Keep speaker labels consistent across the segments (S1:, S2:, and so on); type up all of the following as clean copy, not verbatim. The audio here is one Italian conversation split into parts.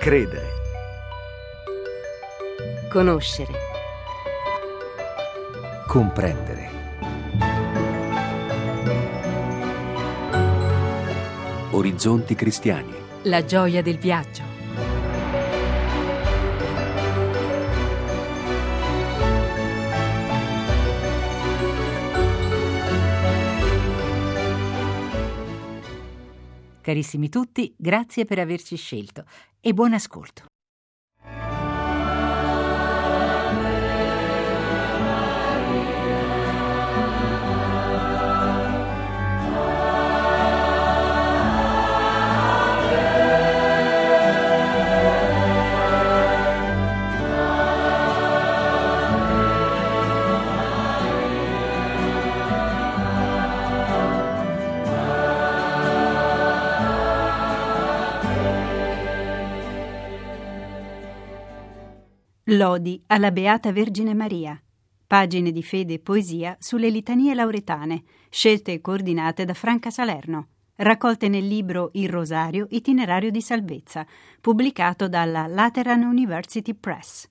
S1: Credere.
S2: Conoscere.
S1: Comprendere. Orizzonti cristiani.
S2: La gioia del viaggio. Carissimi tutti, grazie per averci scelto e buon ascolto.
S3: Lodi alla Beata Vergine Maria. Pagine di fede e poesia sulle litanie lauretane, scelte e coordinate da Franca Salerno, raccolte nel libro Il Rosario, itinerario di salvezza, pubblicato dalla Lateran University Press.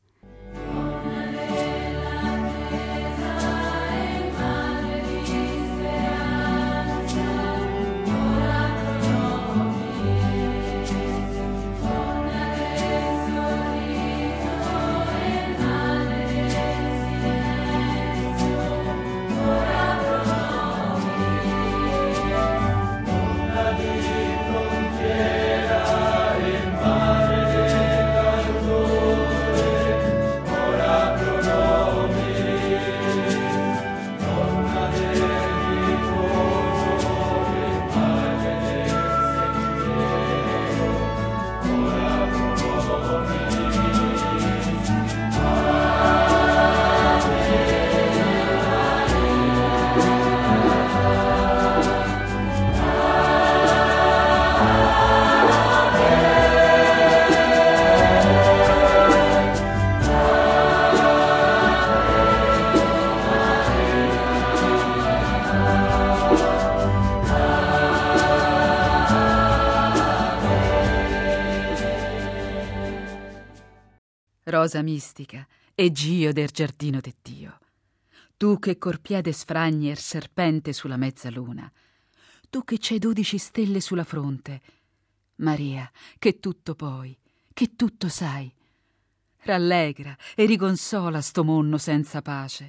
S2: Rosa mistica e Gio del giardino de Dio, tu che col piede sfragni il serpente sulla mezzaluna, tu che c'hai 12 stelle sulla fronte, Maria, che tutto puoi, che tutto sai, rallegra e riconsola sto monno senza pace.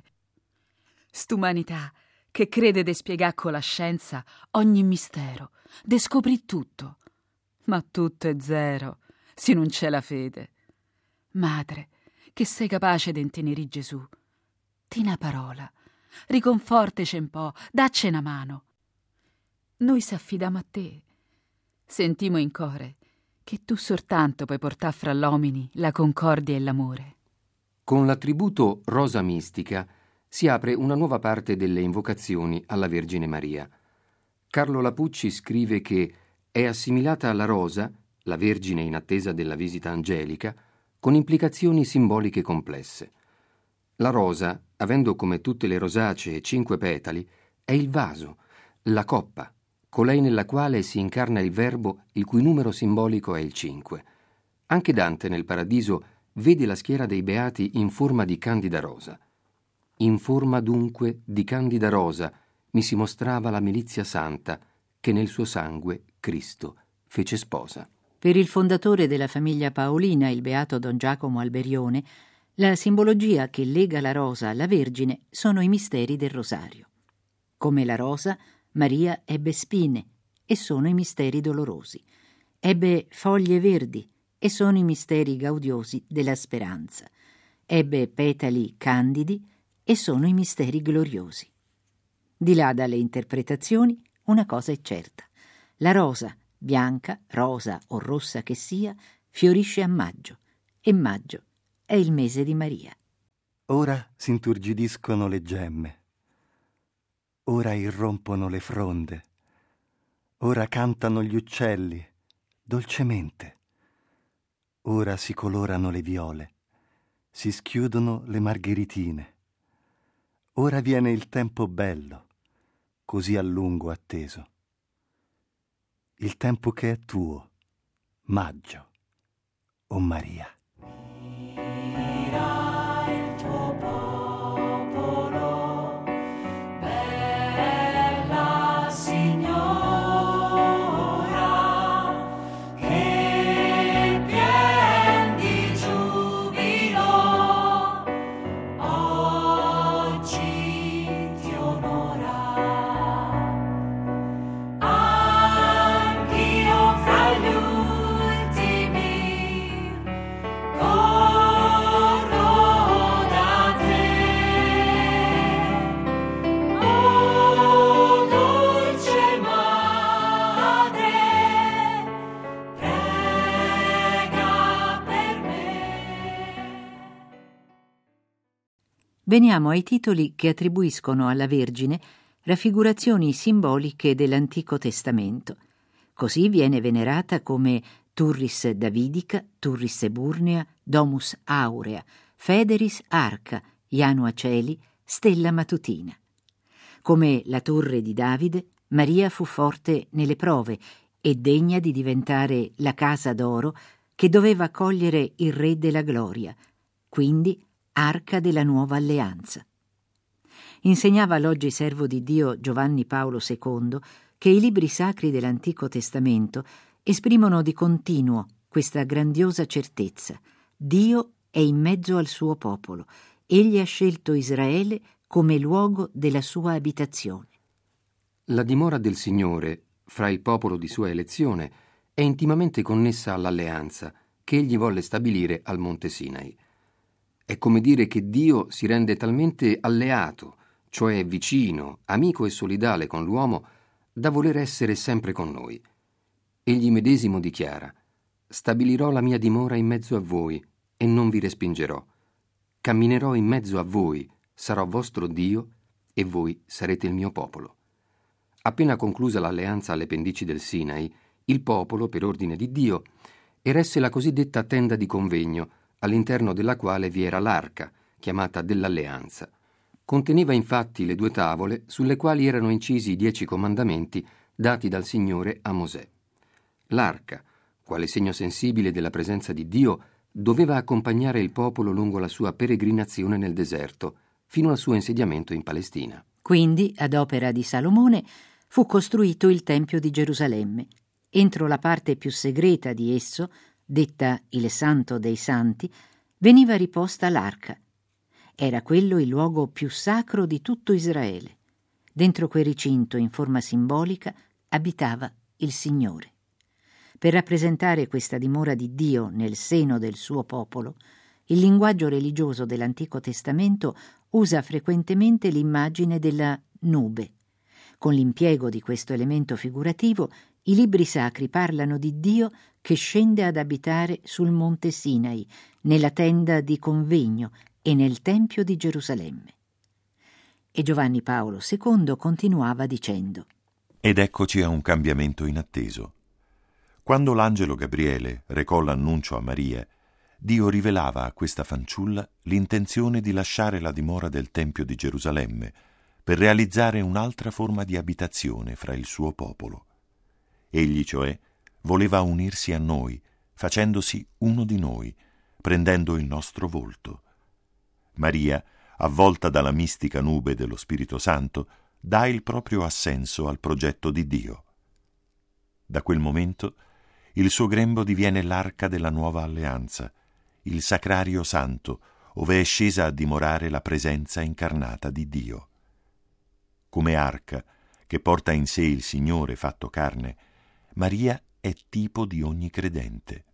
S2: St'umanità che crede de spiegà con la scienza ogni mistero, de scoprì tutto, ma tutto è zero, se non c'è la fede. Madre, che sei capace d'intenerì Gesù, di una parola, riconfortece un po', dacci una mano. Noi s'affidiamo a te, sentimo in core che tu soltanto puoi portà fra l'uomini la concordia e l'amore.
S4: Con l'attributo Rosa Mistica si apre una nuova parte delle invocazioni alla Vergine Maria. Carlo Lapucci scrive che è assimilata alla rosa, la Vergine in attesa della visita angelica, con implicazioni simboliche complesse. La rosa, avendo come tutte le rosacee 5 petali, è il vaso, la coppa, colei nella quale si incarna il Verbo, il cui numero simbolico è il 5. Anche Dante nel Paradiso vede la schiera dei beati in forma di candida rosa. In forma dunque di candida rosa mi si mostrava la milizia santa che nel suo sangue Cristo fece sposa.
S5: Per il fondatore della famiglia Paolina, il beato Don Giacomo Alberione, la simbologia che lega la rosa alla Vergine sono i misteri del rosario. Come la rosa, Maria ebbe spine, e sono i misteri dolorosi. Ebbe foglie verdi, e sono i misteri gaudiosi della speranza. Ebbe petali candidi, e sono i misteri gloriosi. Di là dalle interpretazioni, una cosa è certa. La rosa, bianca, rosa o rossa che sia, fiorisce a maggio, e maggio è il mese di Maria.
S6: Ora s'inturgidiscono le gemme, ora irrompono le fronde, ora cantano gli uccelli, dolcemente, ora si colorano le viole, si schiudono le margheritine, ora viene il tempo bello, così a lungo o Maria.
S5: Veniamo ai titoli che attribuiscono alla Vergine raffigurazioni simboliche dell'Antico Testamento. Così viene venerata come Turris Davidica, Turris Eburnea, Domus Aurea, Federis Arca, Janua Celi, Stella Matutina. Come la torre di Davide, Maria fu forte nelle prove e degna di diventare la casa d'oro che doveva accogliere il Re della Gloria, quindi Arca della Nuova Alleanza. Insegnava l'oggi servo di Dio Giovanni Paolo II che i libri sacri dell'Antico Testamento esprimono di continuo questa grandiosa certezza: Dio è in mezzo al suo popolo, egli ha scelto Israele come luogo della sua abitazione.
S4: La dimora del Signore fra il popolo di sua elezione è intimamente connessa all'alleanza che egli volle stabilire al Monte Sinai. È come dire che Dio si rende talmente alleato, cioè vicino, amico e solidale con l'uomo, da voler essere sempre con noi. Egli medesimo dichiara: «Stabilirò la mia dimora in mezzo a voi e non vi respingerò. Camminerò in mezzo a voi, sarò vostro Dio e voi sarete il mio popolo». Appena conclusa l'alleanza alle pendici del Sinai, il popolo, per ordine di Dio, eresse la cosiddetta tenda di convegno, all'interno della quale vi era l'arca, chiamata dell'alleanza. Conteneva infatti le 2 tavole sulle quali erano incisi i 10 comandamenti dati dal Signore a Mosè. L'arca, quale segno sensibile della presenza di Dio, doveva accompagnare il popolo lungo la sua peregrinazione nel deserto, fino al suo insediamento in Palestina.
S5: Quindi, ad opera di Salomone, fu costruito il Tempio di Gerusalemme. Entro la parte più segreta di esso, detta il Santo dei Santi, veniva riposta l'arca. Era quello il luogo più sacro di tutto Israele. Dentro quel recinto, in forma simbolica, abitava il Signore. Per rappresentare questa dimora di Dio nel seno del suo popolo, il linguaggio religioso dell'Antico Testamento usa frequentemente l'immagine della nube. Con l'impiego di questo elemento figurativo, i libri sacri parlano di Dio che scende ad abitare sul monte Sinai, nella tenda di convegno e nel Tempio di Gerusalemme. E Giovanni Paolo II continuava dicendo:
S7: Ed eccoci a un cambiamento inatteso. Quando l'angelo Gabriele recò l'annuncio a Maria, Dio rivelava a questa fanciulla l'intenzione di lasciare la dimora del Tempio di Gerusalemme per realizzare un'altra forma di abitazione fra il suo popolo. Egli, cioè, voleva unirsi a noi, facendosi uno di noi, prendendo il nostro volto. Maria, avvolta dalla mistica nube dello Spirito Santo, dà il proprio assenso al progetto di Dio. Da quel momento il suo grembo diviene l'arca della nuova alleanza, il sacrario santo, ove è scesa a dimorare la presenza incarnata di Dio. Come arca, che porta in sé il Signore fatto carne, Maria è tipo di ogni credente.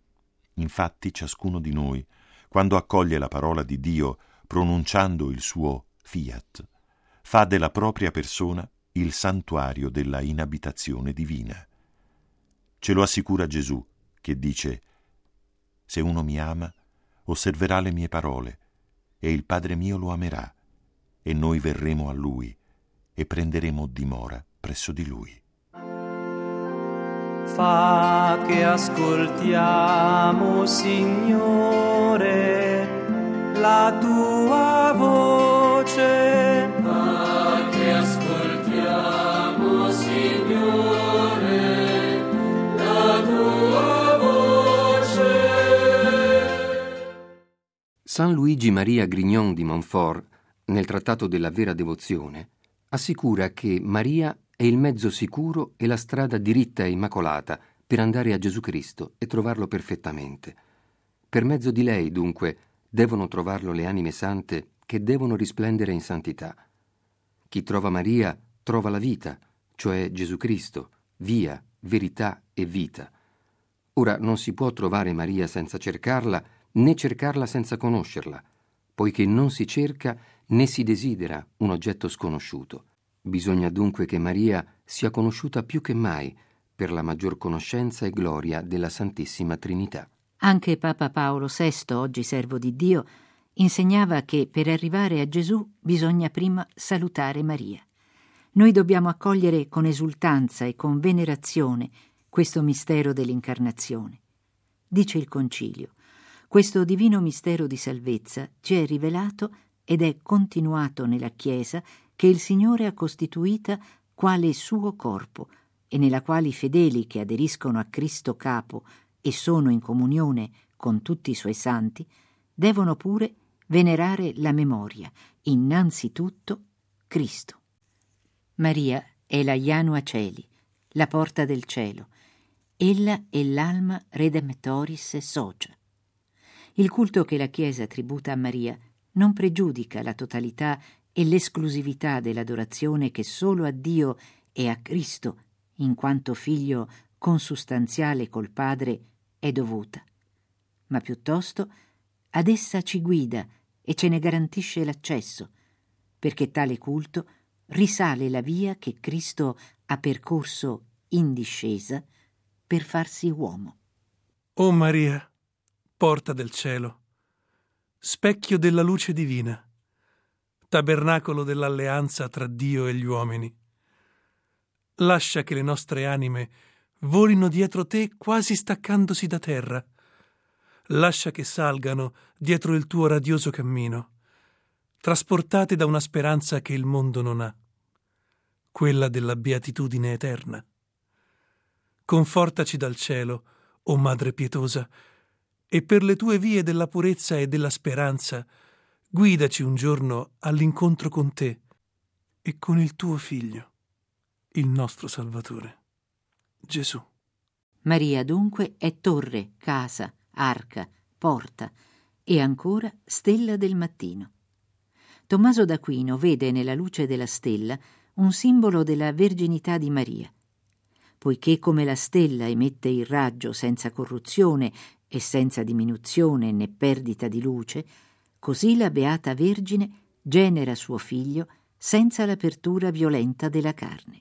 S7: Infatti ciascuno di noi, quando accoglie la parola di Dio pronunciando il suo fiat, fa della propria persona il santuario della inabitazione divina. Ce lo assicura Gesù, che dice: «Se uno mi ama, osserverà le mie parole, e il Padre mio lo amerà, e noi verremo a Lui e prenderemo dimora presso di Lui».
S8: Fa che ascoltiamo, Signore, la tua voce. Fa che ascoltiamo, Signore, la tua voce.
S4: San Luigi Maria Grignon di Montfort, nel Trattato della vera devozione, assicura che Maria è il mezzo sicuro e la strada diritta e immacolata per andare a Gesù Cristo e trovarlo perfettamente. Per mezzo di lei, dunque, devono trovarlo le anime sante che devono risplendere in santità. Chi trova Maria trova la vita, cioè Gesù Cristo, via, verità e vita. Ora non si può trovare Maria senza cercarla, né cercarla senza conoscerla, poiché non si cerca né si desidera un oggetto sconosciuto. Bisogna dunque che Maria sia conosciuta più che mai per la maggior conoscenza e gloria della Santissima Trinità.
S5: Anche Papa Paolo VI, oggi servo di Dio, insegnava che per arrivare a Gesù bisogna prima salutare Maria. Noi dobbiamo accogliere con esultanza e con venerazione questo mistero dell'incarnazione. Dice il Concilio: questo divino mistero di salvezza ci è rivelato ed è continuato nella Chiesa che il Signore ha costituita quale suo corpo e nella quale i fedeli che aderiscono a Cristo capo e sono in comunione con tutti i suoi santi devono pure venerare la memoria, innanzitutto Cristo. Maria è la Janua Celi, la porta del cielo. Ella è l'alma redemptoris socia. Il culto che la Chiesa tributa a Maria non pregiudica la totalità e l'esclusività dell'adorazione che solo a Dio e a Cristo, in quanto figlio consustanziale col Padre, è dovuta, ma piuttosto ad essa ci guida e ce ne garantisce l'accesso, perché tale culto risale la via che Cristo ha percorso in discesa per farsi uomo.
S9: O Maria, porta del cielo, specchio della luce divina, tabernacolo dell'alleanza tra Dio e gli uomini, lascia che le nostre anime volino dietro te quasi staccandosi da terra, lascia che salgano dietro il tuo radioso cammino, trasportate da una speranza che il mondo non ha, quella della beatitudine eterna. Confortaci dal cielo, o Madre pietosa, e per le tue vie della purezza e della speranza guidaci un giorno all'incontro con te e con il tuo Figlio, il nostro Salvatore, Gesù.
S5: Maria dunque è torre, casa, arca, porta e ancora stella del mattino. Tommaso d'Aquino vede nella luce della stella un simbolo della verginità di Maria. Poiché come la stella emette il raggio senza corruzione e senza diminuzione né perdita di luce, così la Beata Vergine genera suo figlio senza l'apertura violenta della carne.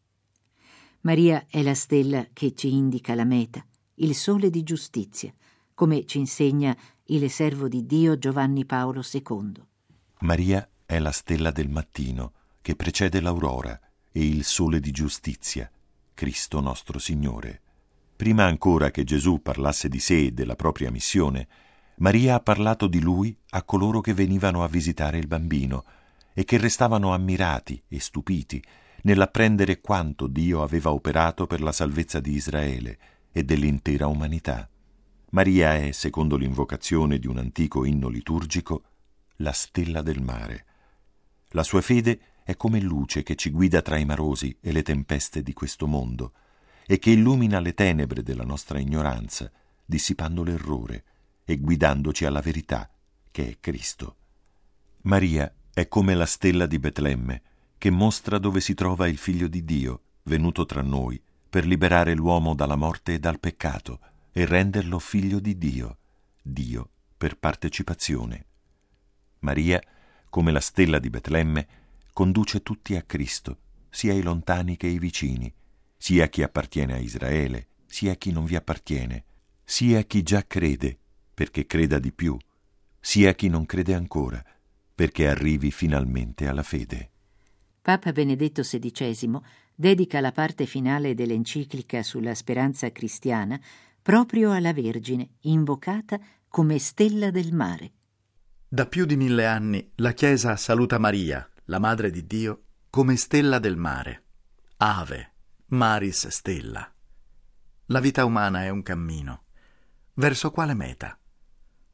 S5: Maria è la stella che ci indica la meta, il sole di giustizia, come ci insegna il servo di Dio Giovanni Paolo II.
S7: Maria è la stella del mattino che precede l'aurora e il sole di giustizia, Cristo nostro Signore. Prima ancora che Gesù parlasse di sé e della propria missione, Maria ha parlato di Lui a coloro che venivano a visitare il bambino e che restavano ammirati e stupiti nell'apprendere quanto Dio aveva operato per la salvezza di Israele e dell'intera umanità. Maria è, secondo l'invocazione di un antico inno liturgico, la stella del mare. La sua fede è come luce che ci guida tra i marosi e le tempeste di questo mondo e che illumina le tenebre della nostra ignoranza, dissipando l'errore e guidandoci alla verità, che è Cristo. Maria è come la stella di Betlemme, che mostra dove si trova il Figlio di Dio, venuto tra noi, per liberare l'uomo dalla morte e dal peccato e renderlo figlio di Dio, Dio per partecipazione. Maria, come la stella di Betlemme, conduce tutti a Cristo, sia i lontani che i vicini, sia chi appartiene a Israele, sia chi non vi appartiene, sia chi già crede, perché creda di più, sia chi non crede ancora, perché arrivi finalmente alla fede.
S5: Papa Benedetto XVI dedica la parte finale dell'enciclica sulla speranza cristiana proprio alla Vergine, invocata come stella del mare.
S10: Da più di 1000 anni la Chiesa saluta Maria, la Madre di Dio, come stella del mare. Ave, Maris stella. La vita umana è un cammino. Verso quale meta?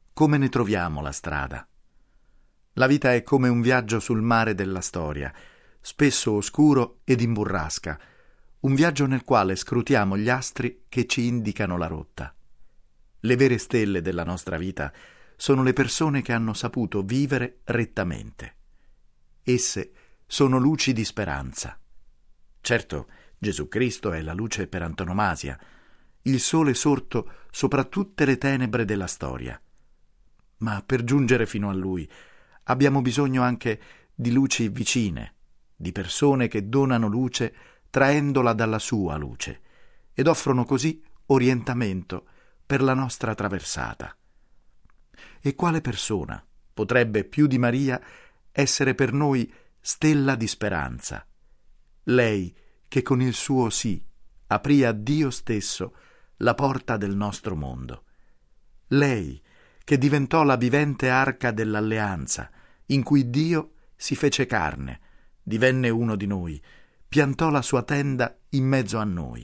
S10: come ne troviamo la strada? La vita è come un viaggio sul mare della storia, spesso oscuro ed in burrasca, un viaggio nel quale scrutiamo gli astri che ci indicano la rotta. Le vere stelle della nostra vita sono le persone che hanno saputo vivere rettamente. Esse sono luci di speranza. Certo, Gesù Cristo è la luce per antonomasia, il sole sorto sopra tutte le tenebre della storia. Ma per giungere fino a Lui abbiamo bisogno anche di luci vicine, di persone che donano luce traendola dalla sua luce ed offrono così orientamento per la nostra traversata. E quale persona potrebbe più di Maria essere per noi stella di speranza? Lei che con il suo sì aprì a Dio stesso la porta del nostro mondo. Lei che diventò la vivente arca dell'alleanza, in cui Dio si fece carne, divenne uno di noi, piantò la sua tenda in mezzo a noi.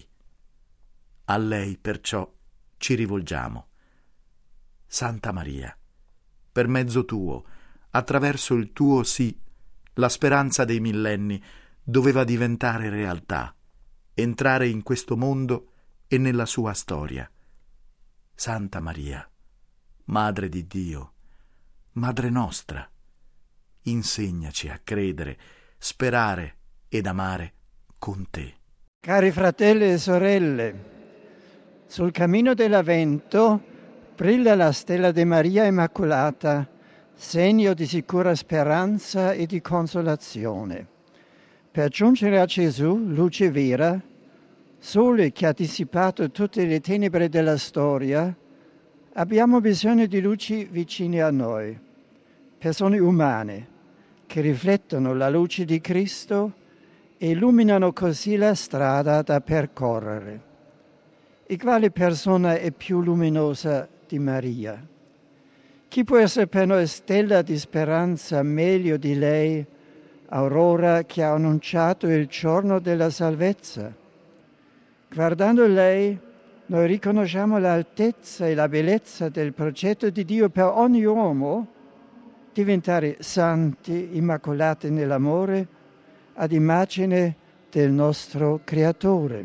S10: A lei perciò ci rivolgiamo. Santa Maria, per mezzo tuo, attraverso il tuo sì, la speranza dei millenni doveva diventare realtà, entrare in questo mondo e nella sua storia. Santa Maria, Madre di Dio, Madre nostra, insegnaci a credere, sperare ed amare con te.
S11: Cari fratelli e sorelle, sul cammino dell'Avvento brilla la stella di Maria Immacolata, segno di sicura speranza e di consolazione. Per giungere a Gesù, luce vera, sole che ha dissipato tutte le tenebre della storia, abbiamo bisogno di luci vicine a noi, persone umane che riflettono la luce di Cristo e illuminano così la strada da percorrere. E quale persona è più luminosa di Maria? Chi può essere per noi stella di speranza meglio di lei, aurora che ha annunciato il giorno della salvezza? Guardando lei, noi riconosciamo l'altezza e la bellezza del progetto di Dio per ogni uomo, diventare santi, immacolati nell'amore, ad immagine del nostro Creatore.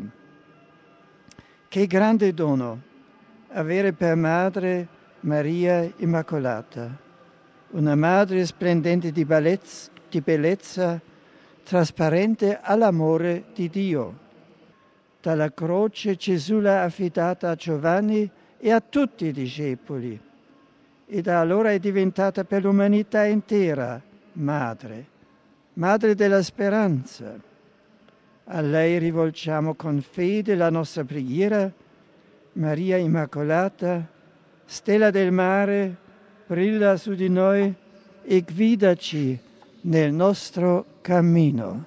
S11: Che grande dono avere per madre Maria Immacolata, una madre splendente di bellezza, trasparente all'amore di Dio. Dalla croce Gesù l'ha affidata a Giovanni e a tutti i discepoli e da allora è diventata per l'umanità intera madre della speranza. A lei rivolgiamo con fede la nostra preghiera. Maria Immacolata, stella del mare, brilla su di noi e guidaci nel nostro cammino.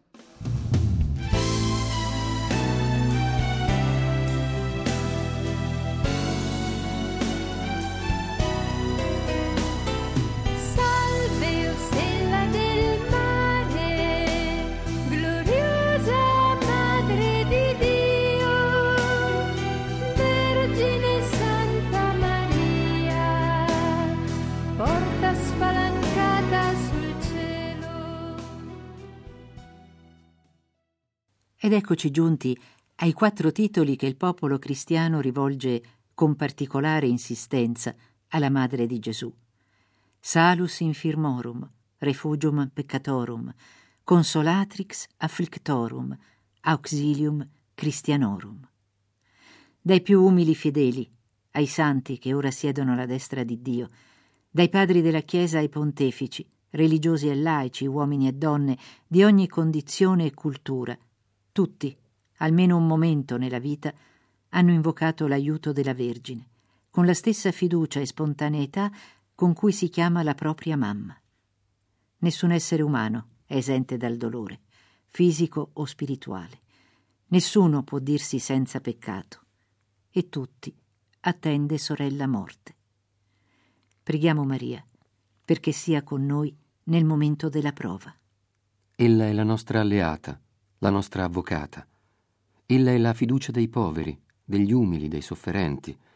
S5: Ed eccoci giunti ai 4 titoli che il popolo cristiano rivolge con particolare insistenza alla Madre di Gesù. Salus infirmorum, refugium peccatorum, consolatrix afflictorum, auxilium Christianorum. Dai più umili fedeli ai santi che ora siedono alla destra di Dio, dai padri della Chiesa ai pontefici, religiosi e laici, uomini e donne di ogni condizione e cultura, tutti, almeno un momento nella vita, hanno invocato l'aiuto della Vergine, con la stessa fiducia e spontaneità con cui si chiama la propria mamma. Nessun essere umano è esente dal dolore, fisico o spirituale. Nessuno può dirsi senza peccato. E tutti attende sorella morte. Preghiamo Maria perché sia con noi nel momento della prova.
S4: Ella è la nostra alleata, la nostra avvocata. Ella è la fiducia dei poveri, degli umili, dei sofferenti.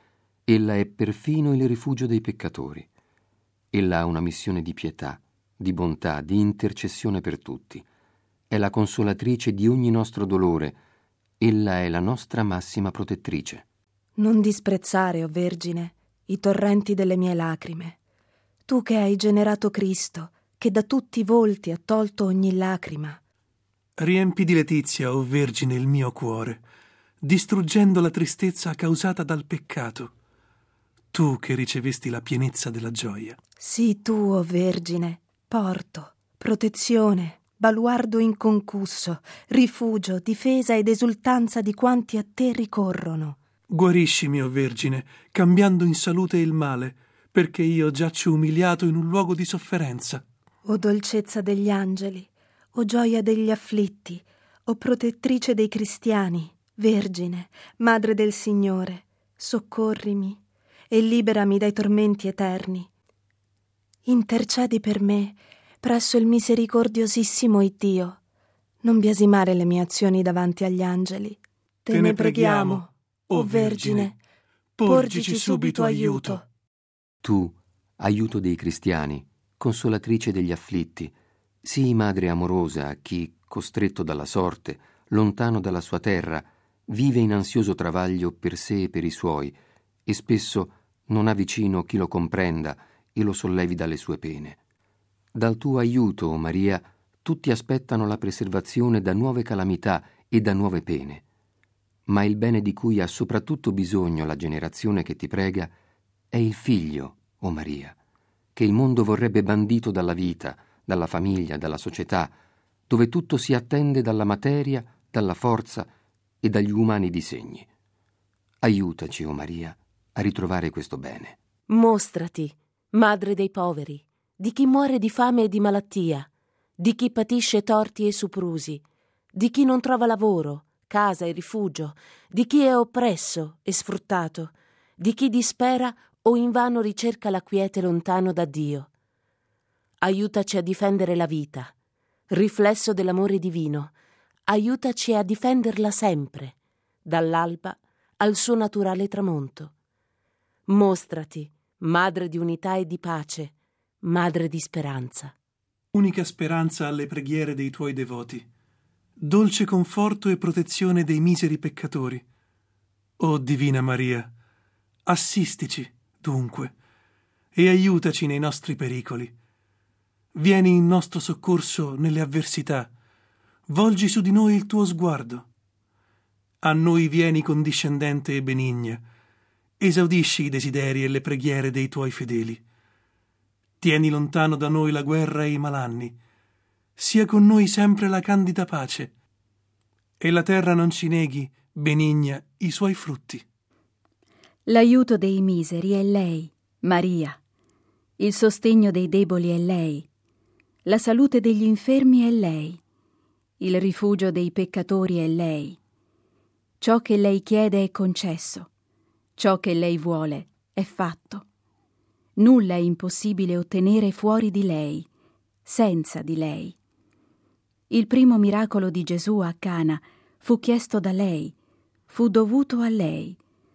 S4: Ella è perfino il rifugio dei peccatori. Ella ha una missione di pietà, di bontà, di intercessione per tutti. È la consolatrice di ogni nostro dolore. Ella è la nostra massima protettrice.
S12: Non disprezzare, o Vergine, i torrenti delle mie lacrime. Tu che hai generato Cristo, che da tutti i volti ha tolto ogni lacrima.
S9: Riempi di letizia, o Vergine, il mio cuore, distruggendo la tristezza causata dal peccato. Tu che ricevesti la pienezza della gioia.
S12: Sii tu, o Vergine, porto, protezione, baluardo inconcusso, rifugio, difesa ed esultanza di quanti a te ricorrono.
S9: Guariscimi, o Vergine, cambiando in salute il male, perché io giaccio umiliato in un luogo di sofferenza.
S12: O dolcezza degli angeli, o gioia degli afflitti, o protettrice dei cristiani, Vergine, Madre del Signore, soccorrimi e liberami dai tormenti eterni. Intercedi per me presso il misericordiosissimo Iddio. Non biasimare le mie azioni davanti agli angeli. Te ne preghiamo, o Vergine, porgici subito aiuto.
S4: Tu, aiuto dei cristiani, consolatrice degli afflitti, sii madre amorosa a chi, costretto dalla sorte, lontano dalla sua terra, vive in ansioso travaglio per sé e per i suoi, e spesso non ha vicino chi lo comprenda e lo sollevi dalle sue pene. Dal tuo aiuto, o Maria, tutti aspettano la preservazione da nuove calamità e da nuove pene. Ma il bene di cui ha soprattutto bisogno la generazione che ti prega è il figlio, o Maria, che il mondo vorrebbe bandito dalla vita, dalla famiglia, dalla società, dove tutto si attende dalla materia, dalla forza e dagli umani disegni. Aiutaci, o Maria, a ritrovare questo bene.
S13: Mostrati, madre dei poveri, di chi muore di fame e di malattia, di chi patisce torti e soprusi, di chi non trova lavoro, casa e rifugio, di chi è oppresso e sfruttato, di chi dispera o invano ricerca la quiete lontano da Dio. Aiutaci a difendere la vita, riflesso dell'amore divino. Aiutaci a difenderla sempre, dall'alba al suo naturale tramonto. Mostrati, madre di unità e di pace, madre di speranza.
S9: Unica speranza alle preghiere dei tuoi devoti, dolce conforto e protezione dei miseri peccatori. O Divina Maria, assistici, dunque, e aiutaci nei nostri pericoli. Vieni in nostro soccorso nelle avversità, volgi su di noi il tuo sguardo. A noi vieni condiscendente e benigna, esaudisci i desideri e le preghiere dei tuoi fedeli. Tieni lontano da noi la guerra e i malanni, sia con noi sempre la candida pace, e la terra non ci neghi, benigna, i suoi frutti.
S3: L'aiuto dei miseri è lei, Maria. Il sostegno dei deboli è lei. La salute degli infermi è lei. Il rifugio dei peccatori è lei. Ciò che lei chiede è concesso. Ciò che lei vuole è fatto. Nulla è impossibile ottenere fuori di lei, senza di lei. Il primo miracolo di Gesù a Cana fu chiesto da lei, fu dovuto a lei.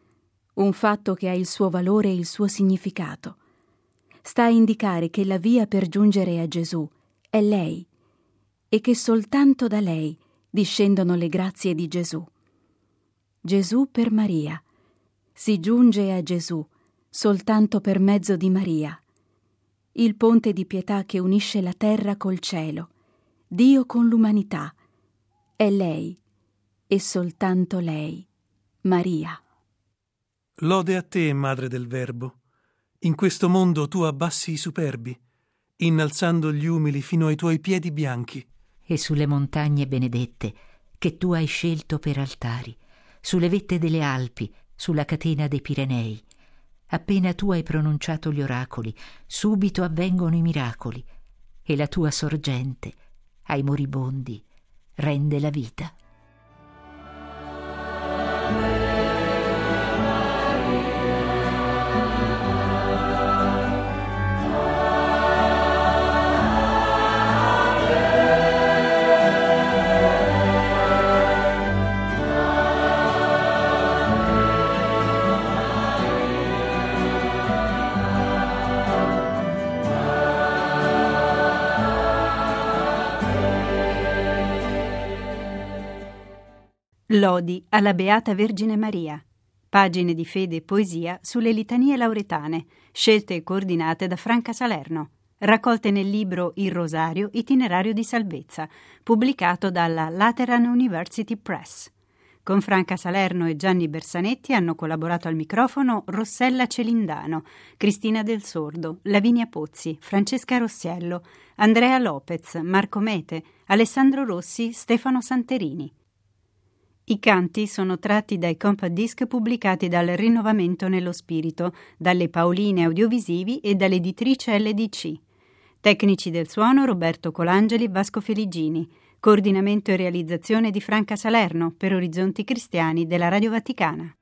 S3: Un fatto che ha il suo valore e il suo significato. Sta a indicare che la via per giungere a Gesù è lei e che soltanto da lei discendono le grazie di Gesù. Gesù per Maria. Si giunge a Gesù soltanto per mezzo di Maria. Il ponte di pietà che unisce la terra col cielo, Dio con l'umanità. È lei e soltanto lei, Maria.
S9: Lode a te, Madre del Verbo. In questo mondo tu abbassi i superbi, innalzando gli umili fino ai tuoi piedi bianchi.
S5: E sulle montagne benedette che tu hai scelto per altari, sulle vette delle Alpi, sulla catena dei Pirenei. Appena tu hai pronunciato gli oracoli, subito avvengono i miracoli, e la tua sorgente ai moribondi rende la vita.
S3: Lodi alla Beata Vergine Maria. Pagine di fede e poesia sulle litanie lauretane, scelte e coordinate da Franca Salerno, raccolte nel libro Il Rosario, itinerario di salvezza, pubblicato dalla Lateran University Press. Con Franca Salerno e Gianni Bersanetti hanno collaborato al microfono Rossella Celindano, Cristina Del Sordo, Lavinia Pozzi, Francesca Rossiello, Andrea Lopez, Marco Mete, Alessandro Rossi, Stefano Santerini. I canti sono tratti dai compact disc pubblicati dal Rinnovamento nello Spirito, dalle Paoline Audiovisivi e dall'editrice LDC. Tecnici del suono Roberto Colangeli, Vasco Feligini. Coordinamento e realizzazione di Franca Salerno per Orizzonti Cristiani della Radio Vaticana.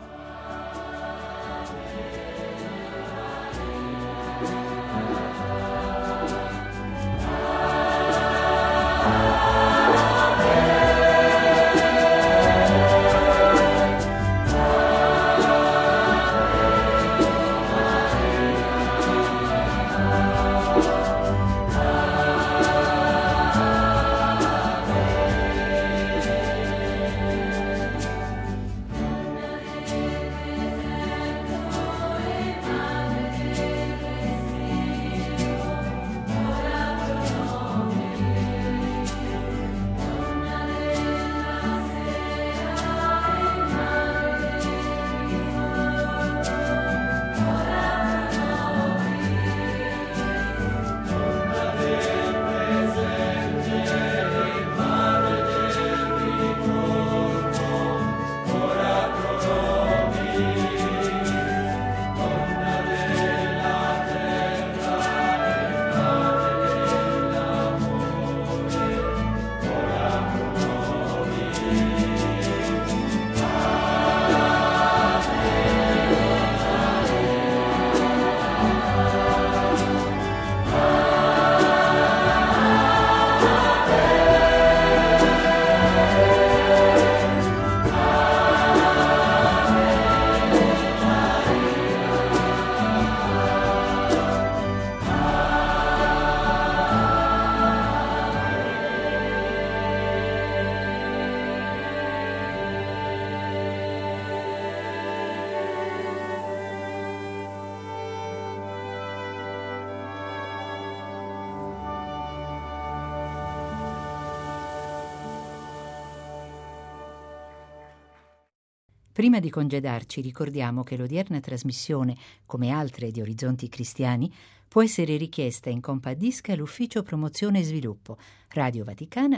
S5: Prima di congedarci ricordiamo che l'odierna trasmissione, come altre di Orizzonti Cristiani, può essere richiesta in compact disc all'Ufficio Promozione e Sviluppo, Radio Vaticana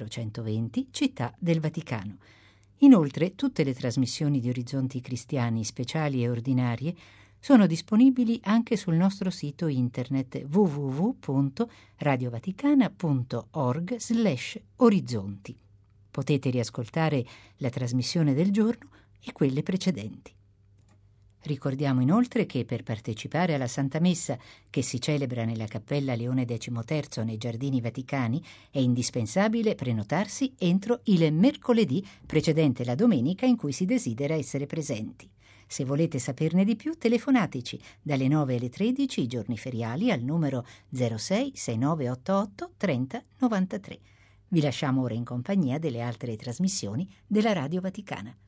S5: 00120, Città del Vaticano. Inoltre, tutte le trasmissioni di Orizzonti Cristiani, speciali e ordinarie, sono disponibili anche sul nostro sito internet www.radiovaticana.org/orizzonti. Potete riascoltare la trasmissione del giorno e quelle precedenti. Ricordiamo inoltre che per partecipare alla Santa Messa che si celebra nella Cappella Leone XIII nei Giardini Vaticani è indispensabile prenotarsi entro il mercoledì precedente la domenica in cui si desidera essere presenti. Se volete saperne di più, telefonateci dalle 9 alle 13 i giorni feriali al numero 06 6988 30 93. Vi lasciamo ora in compagnia delle altre trasmissioni della Radio Vaticana.